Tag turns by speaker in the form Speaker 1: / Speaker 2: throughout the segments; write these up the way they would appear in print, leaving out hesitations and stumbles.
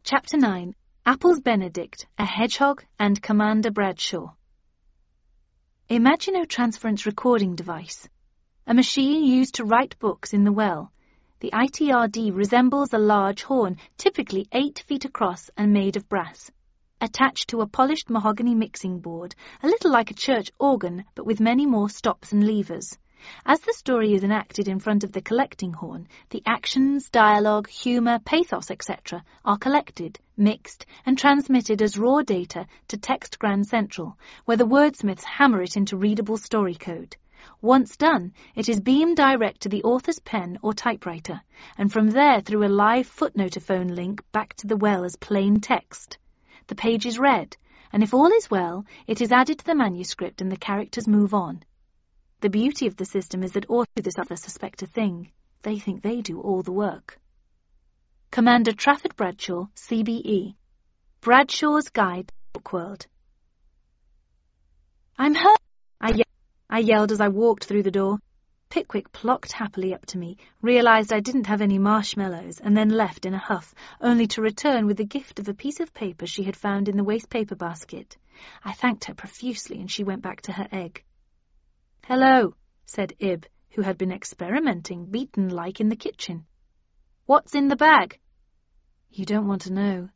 Speaker 1: Chapter 9. Apples Benedict, a Hedgehog, and Commander Bradshaw. Imaginotransference recording device. A machine used to write books in the well. The ITRD resembles a large horn, typically 8 feet across and made of brass. Attached to a polished mahogany mixing board, a little like a church organ, but with many more stops and levers. As the story is enacted in front of the collecting horn, the actions, dialogue, humour, pathos, etc. are collected, mixed, and transmitted as raw data to Text Grand Central, where the wordsmiths hammer it into readable story code. Once done, it is beamed direct to the author's pen or typewriter, and from there through a live footnotophone link back to the well as plain text. The page is read, and if all is well, it is added to the manuscript and the characters move on. The beauty of the system is that authors do this other suspect a thing. They think they do all the work. Commander Trafford Bradshaw, CBE. Bradshaw's Guide to the Book World. "I'm hurt!" I yelled as I walked through the door. Pickwick plocked happily up to me, realised I didn't have any marshmallows, and then left in a huff, only to return with the gift of a piece of paper she had found in the waste paper basket. I thanked her profusely, and she went back to her egg. "Hello," said Ib, who had been experimenting, beaten-like, in the kitchen. "What's in the bag?" "You don't want to know."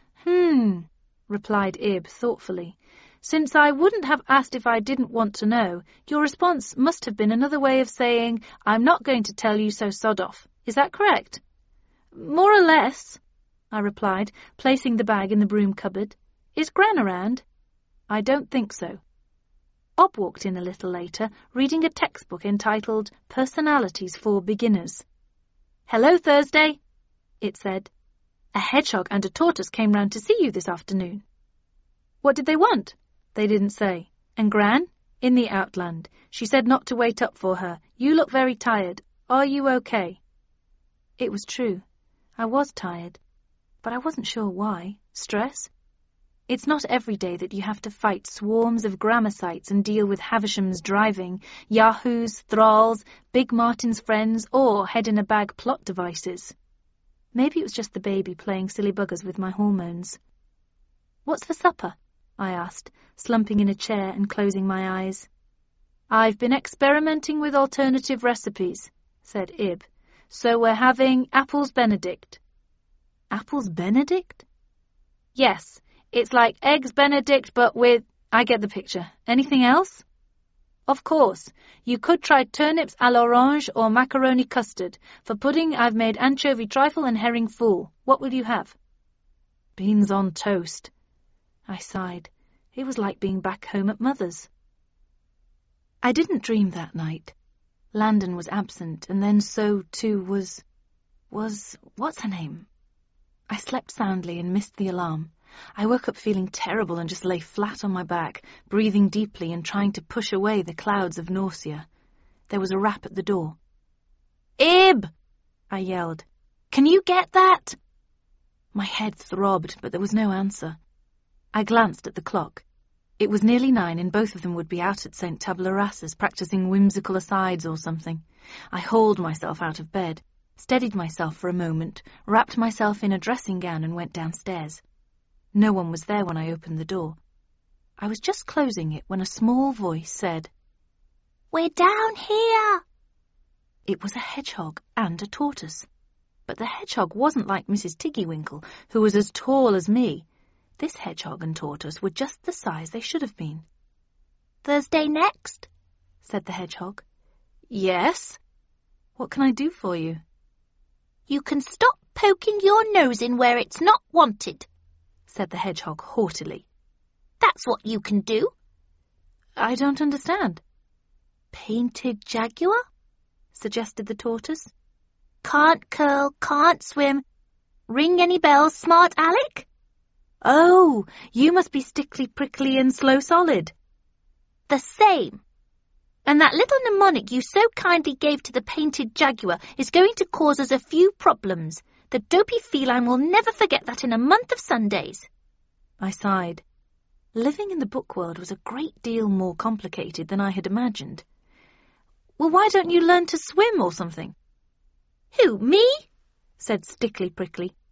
Speaker 1: Replied Ib thoughtfully. "Since I wouldn't have asked if I didn't want to know, your response must have been another way of saying, 'I'm not going to tell you, so sod off.' Is that correct?" "More or less," I replied, placing the bag in the broom cupboard. "Is Gran around?" "I don't think so." Bob walked in a little later, reading a textbook entitled Personalities for Beginners. "Hello, Thursday," it said. "A hedgehog and a tortoise came round to see you this afternoon." "What did they want?" "They didn't say." "And Gran?" "In the Outland. She said not to wait up for her. You look very tired. Are you okay?" It was true. I was tired. But I wasn't sure why. Stress? It's not every day that you have to fight swarms of grammar-sites and deal with Havisham's driving, Yahoos, thralls, Big Martin's friends, or head-in-a-bag plot devices. Maybe it was just the baby playing silly buggers with my hormones. "What's for supper?" I asked, slumping in a chair and closing my eyes. "I've been experimenting with alternative recipes," said Ib. "So we're having Apples Benedict." "Apples Benedict?" "Yes. It's like Eggs Benedict, but with—" "I get the picture. Anything else?" "Of course. You could try turnips à l'orange or macaroni custard. For pudding, I've made anchovy trifle and herring fool. What will you have?" "Beans on toast." I sighed. It was like being back home at Mother's. I didn't dream that night. Landon was absent, and then so, too, was what's her name? I slept soundly and missed the alarm. I woke up feeling terrible and just lay flat on my back, breathing deeply and trying to push away the clouds of nausea. There was a rap at the door. "Ib!" I yelled. "Can you get that?" My head throbbed, but there was no answer. I glanced at the clock. It was nearly 9, and both of them would be out at St. Tabula Rasa's practising whimsical asides or something. I hauled myself out of bed, steadied myself for a moment, wrapped myself in a dressing gown and went downstairs. No one was there when I opened the door. I was just closing it when a small voice said, "We're down here!" It was a hedgehog and a tortoise. But the hedgehog wasn't like Mrs. Tiggywinkle, who was as tall as me. This hedgehog and tortoise were just the size they should have been. "Thursday next?" said the hedgehog. "Yes." "What can I do for you?" "You can stop poking your nose in where it's not wanted," said the hedgehog haughtily. "That's what you can do." "I don't understand." "Painted jaguar?" suggested the tortoise. "Can't curl, can't swim. Ring any bells, smart Alec?" "Oh, you must be Stickly Prickly and Slow Solid." "The same. And that little mnemonic you so kindly gave to the painted jaguar is going to cause us a few problems. The dopey feline will never forget that in a month of Sundays." I sighed. Living in the book world was a great deal more complicated than I had imagined. "Well, why don't you learn to swim or something?" "Who, me?" said Stickly Prickly.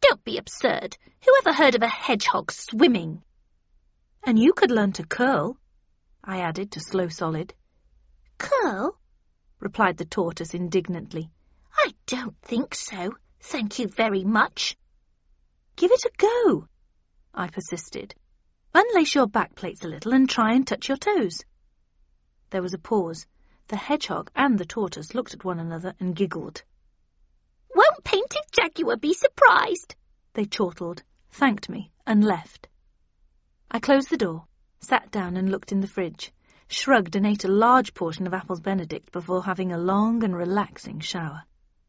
Speaker 2: Don't be absurd. Who ever heard of a hedgehog swimming?
Speaker 1: And you could learn to curl, I added to Slow Solid.
Speaker 2: Curl?
Speaker 1: Replied the tortoise indignantly.
Speaker 2: I don't think so. Thank you very much.
Speaker 1: Give it a go, I persisted. Unlace your back plates a little and try and touch your toes. There was a pause. The hedgehog and the tortoise looked at one another and giggled.
Speaker 2: Won't Painted Jaguar be surprised?
Speaker 1: They chortled, thanked me, and left. I closed the door, sat down and looked in the fridge, shrugged and ate a large portion of Apples Benedict before having a long and relaxing shower.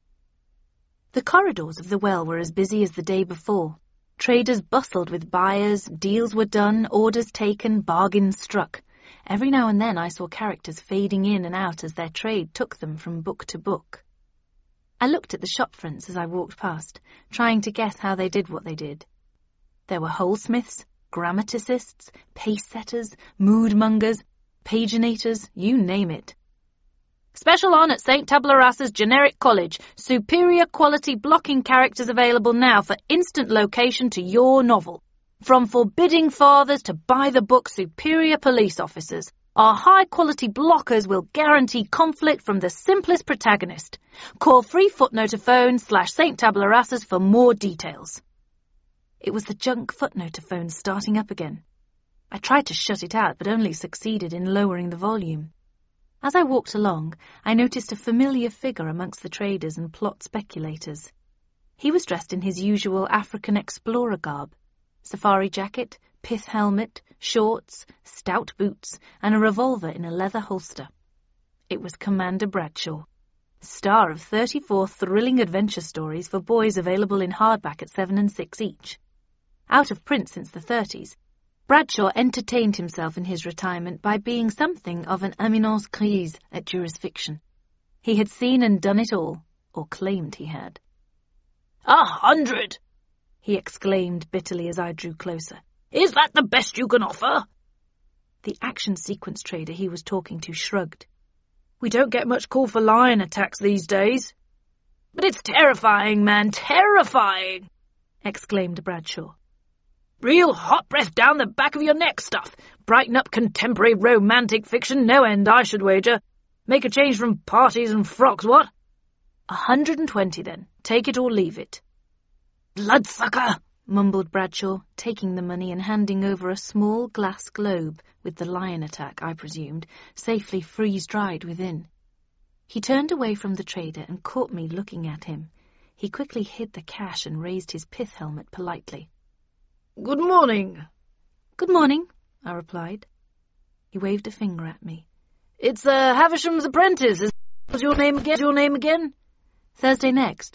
Speaker 1: The corridors of the well were as busy as the day before. Traders bustled with buyers, deals were done, orders taken, bargains struck. Every now and then I saw characters fading in and out as their trade took them from book to book. I looked at the shop fronts as I walked past, trying to guess how they did what they did. There were wholesmiths, grammaticists, pace-setters, mood-mongers, paginators, you name it. Special on at St. Tabula Generic College. Superior quality blocking characters available now for instant location to your novel. From forbidding fathers to by-the-book superior police officers, our high-quality blockers will guarantee conflict from the simplest protagonist. Call free footnotophone /St. Tabula for more details. It was the junk footnotophone starting up again. I tried to shut it out, but only succeeded in lowering the volume. As I walked along, I noticed a familiar figure amongst the traders and plot speculators. He was dressed in his usual African explorer garb, safari jacket, pith helmet, shorts, stout boots, and a revolver in a leather holster. It was Commander Bradshaw, star of 34 thrilling adventure stories for boys available in hardback at 7 and 6 each. Out of print since the 30s, Bradshaw entertained himself in his retirement by being something of an éminence grise at jurisfiction. He had seen and done it all, or claimed he had.
Speaker 3: 100!
Speaker 1: He exclaimed bitterly as I drew closer.
Speaker 3: Is that the best you can offer?
Speaker 1: The action sequence trader he was talking to shrugged.
Speaker 3: We don't get much call for lion attacks these days. But it's terrifying, man, terrifying! Exclaimed Bradshaw. Real hot breath down the back of your neck stuff. Brighten up contemporary romantic fiction no end, I should wager. Make a change from parties and frocks, what?
Speaker 1: 120 then. Take it or leave it.
Speaker 3: Bloodsucker!
Speaker 1: Mumbled Bradshaw, taking the money and handing over a small glass globe with the lion attack, I presumed, safely freeze-dried within. He turned away from the trader and caught me looking at him. He quickly hid the cash and raised his pith helmet politely.
Speaker 3: Good morning.
Speaker 1: Good morning, I replied. He waved a finger at me.
Speaker 3: It's Havisham's apprentice. What's your name again?
Speaker 1: Thursday next.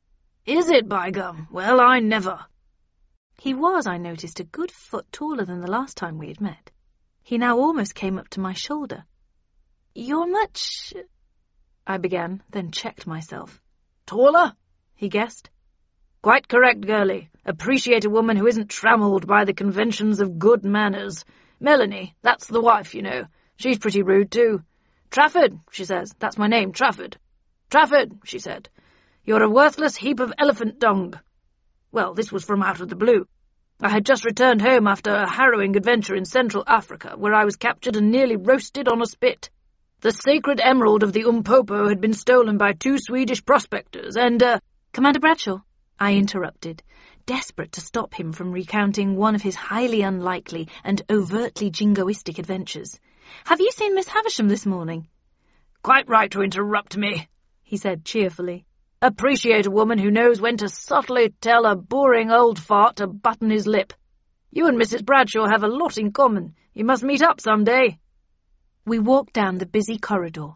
Speaker 3: Is it, by gum? Well, I never.
Speaker 1: He was, I noticed, a good foot taller than the last time we had met. He now almost came up to my shoulder. You're much... I began, then checked myself.
Speaker 3: Taller?
Speaker 1: He guessed.
Speaker 3: Quite correct, girlie. Appreciate a woman who isn't trammelled by the conventions of good manners. Melanie, that's the wife, you know. She's pretty rude, too. Trafford, she says. That's my name, Trafford. Trafford, she said. You're a worthless heap of elephant dung. Well, this was from out of the blue. I had just returned home after a harrowing adventure in Central Africa, where I was captured and nearly roasted on a spit. The sacred emerald of the Umpopo had been stolen by 2 Swedish prospectors, and,
Speaker 1: Commander Bradshaw, I interrupted, desperate to stop him from recounting one of his highly unlikely and overtly jingoistic adventures. Have you seen Miss Havisham this morning?
Speaker 3: Quite right to interrupt me,
Speaker 1: he said cheerfully.
Speaker 3: Appreciate a woman who knows when to subtly tell a boring old fart to button his lip. You and Mrs. Bradshaw have a lot in common. You must meet up some day.
Speaker 1: We walked down the busy corridor.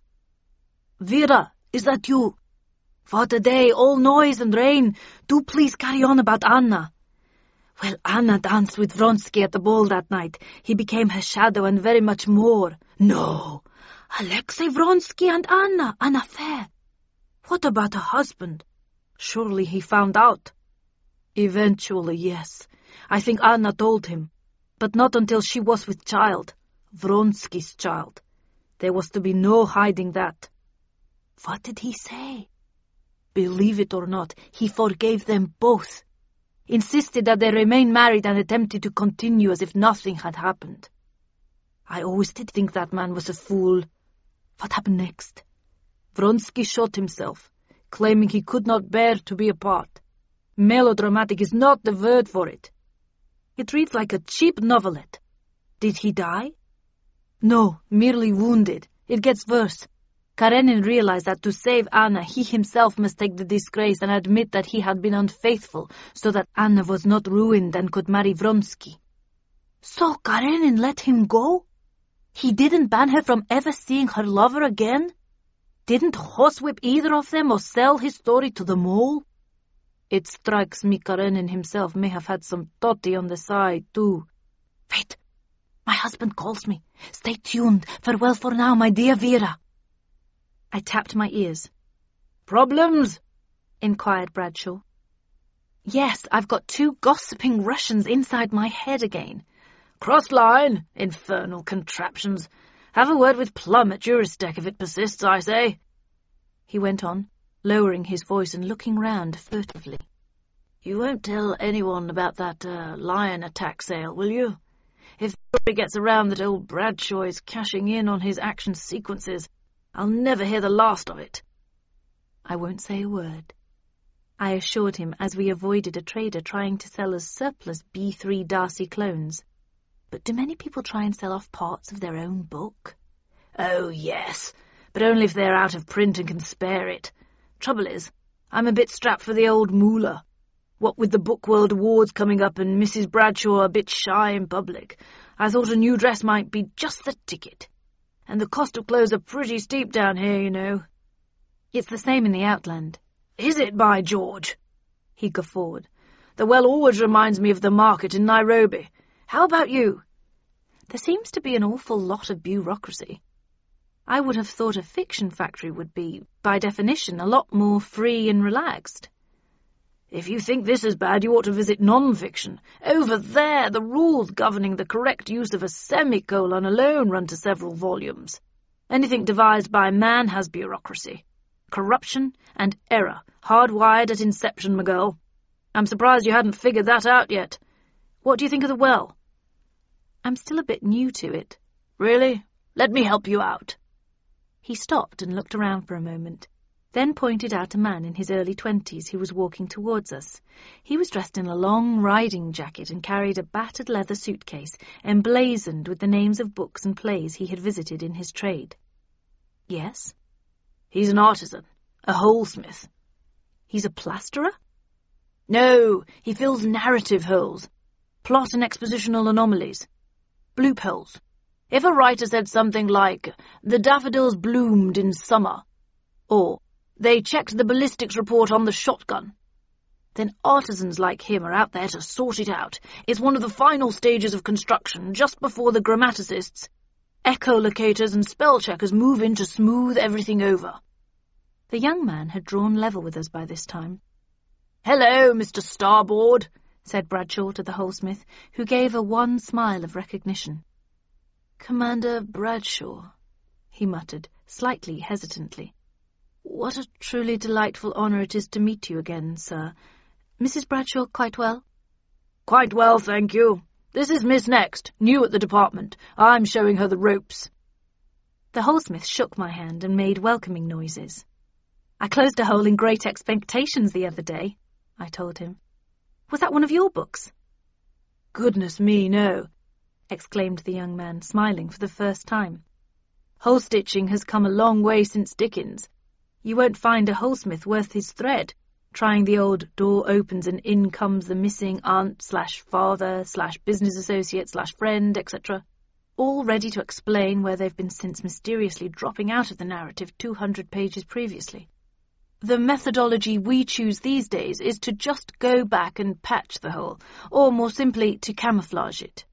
Speaker 4: Vera, is that you? For today, all noise and rain. Do please carry on about Anna. Well, Anna danced with Vronsky at the ball that night. He became her shadow and very much more. No, Alexei Vronsky and Anna, an affair. What about her husband? Surely he found out. Eventually, yes. I think Anna told him. But not until she was with child. Vronsky's child. There was to be no hiding that. What did he say? Believe it or not, he forgave them both. insisted that they remain married and attempted to continue as if nothing had happened. I always did think that man was a fool. What happened next? Vronsky shot himself, claiming he could not bear to be apart. Melodramatic is not the word for it. It reads like a cheap novelette. Did he die? No, merely wounded. It gets worse. Karenin realized that to save Anna, he himself must take the disgrace and admit that he had been unfaithful, so that Anna was not ruined and could marry Vronsky. So Karenin let him go? He didn't ban her from ever seeing her lover again? Didn't horsewhip either of them or sell his story to the mole? It strikes me Karenin himself may have had some toddy on the side, too. Wait, my husband calls me. Stay tuned. Farewell for now, my dear Vera. I tapped my ears. Problems? Inquired Bradshaw. Yes, I've got 2 gossiping Russians inside my head again. Cross-line, infernal contraptions. Have a word with Plum at Juristech if it persists, I say. He went on, lowering his voice and looking round furtively. You won't tell anyone about that lion attack sale, will you? If it gets around that old Bradshaw is cashing in on his action sequences, I'll never hear the last of it. I won't say a word, I assured him as we avoided a trader trying to sell us surplus B3 Darcy clones. But do many people try and sell off parts of their own book? Oh, yes, but only if they're out of print and can spare it. Trouble is, I'm a bit strapped for the old moolah. What with the Book World Awards coming up and Mrs. Bradshaw a bit shy in public, I thought a new dress might be just the ticket. And the cost of clothes are pretty steep down here, you know. It's the same in the Outland. Is it, by George? He guffawed. The well always reminds me of the market in Nairobi. How about you? There seems to be an awful lot of bureaucracy. I would have thought a fiction factory would be, by definition, a lot more free and relaxed. If you think this is bad, you ought to visit non-fiction. Over there, the rules governing the correct use of a semicolon alone run to several volumes. Anything devised by man has bureaucracy. Corruption and error, hardwired at inception, my girl. I'm surprised you hadn't figured that out yet. What do you think of the well? I'm still a bit new to it. Really? Let me help you out. He stopped and looked around for a moment, then pointed out a man in his early 20s who was walking towards us. He was dressed in a long riding jacket and carried a battered leather suitcase emblazoned with the names of books and plays he had visited in his trade. Yes? He's an artisan, a holesmith. He's a plasterer? No, he fills narrative holes, plot and expositional anomalies, bloop holes. If a writer said something like, "The daffodils bloomed in summer," or "They checked the ballistics report on the shotgun," then artisans like him are out there to sort it out. It's one of the final stages of construction, just before the grammaticists, echolocators and spell checkers move in to smooth everything over. The young man had drawn level with us by this time. "Hello, Mr. Starboard," said Bradshaw to the holesmith, who gave a wan smile of recognition. "Commander Bradshaw," he muttered, slightly hesitantly. "What a truly delightful honour it is to meet you again, sir. Mrs. Bradshaw quite well?" "Quite well, thank you. This is Miss Next, new at the department. I'm showing her the ropes." The holesmith shook my hand and made welcoming noises. "I closed a hole in Great Expectations the other day," I told him. "Was that one of your books?" "Goodness me, no," exclaimed the young man, smiling for the first time. "Hole-stitching has come a long way since Dickens. You won't find a holesmith worth his thread, trying the old door opens and in comes the missing aunt/father/business associate/friend, etc., all ready to explain where they've been since mysteriously dropping out of the narrative 200 pages previously. The methodology we choose these days is to just go back and patch the hole, or more simply, to camouflage it."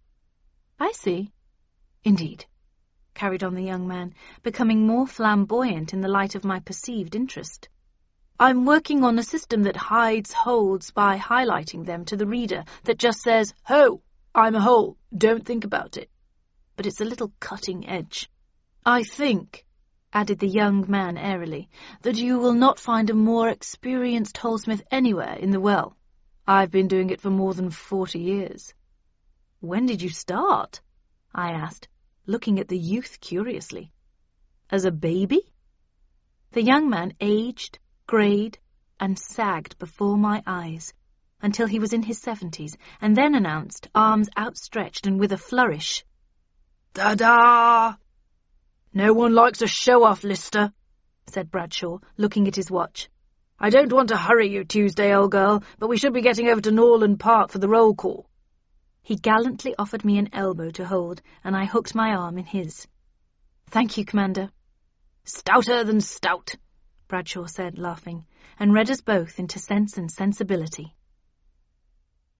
Speaker 4: "I see." "Indeed," carried on the young man, becoming more flamboyant in the light of my perceived interest. "I'm working on a system that hides holes by highlighting them to the reader, that just says, 'Ho, I'm a hole, don't think about it.' But it's a little cutting edge. I think," added the young man airily, "that you will not find a more experienced holesmith anywhere in the well.
Speaker 3: I've been doing it for more than 40 years.
Speaker 1: When did you start? I asked, looking at the youth curiously. As a baby? The young man aged, greyed, and sagged before my eyes until he was in his 70s, and then announced, arms outstretched and with a flourish,
Speaker 3: "Ta-da!" "No one likes a show-off, Lister," said Bradshaw, looking at his watch. "I don't want to hurry you, Tuesday, old girl, but we should be getting over to Norland Park for the roll call."
Speaker 1: He gallantly offered me an elbow to hold, and I hooked my arm in his. "Thank you, Commander."
Speaker 3: "Stouter than stout,"
Speaker 1: Bradshaw said, laughing, and read us both into Sense and Sensibility.